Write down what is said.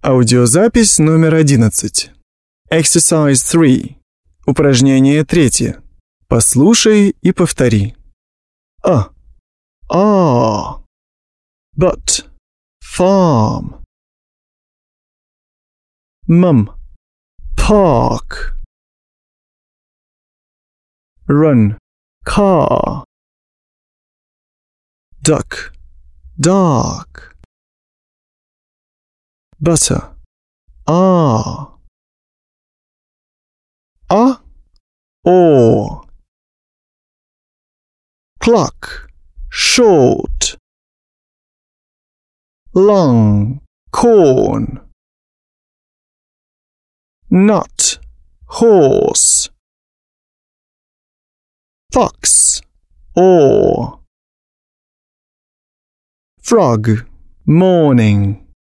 Аудиозапись номер 11. Exercise 3. Упражнение 3. Послушай и повтори. But. Farm. Mum. Park. Run. Car. Duck. Dark. Butter. Or. Clock. Short. Long. Corn. Nut. Horse. Fox. Or. Frog. Morning.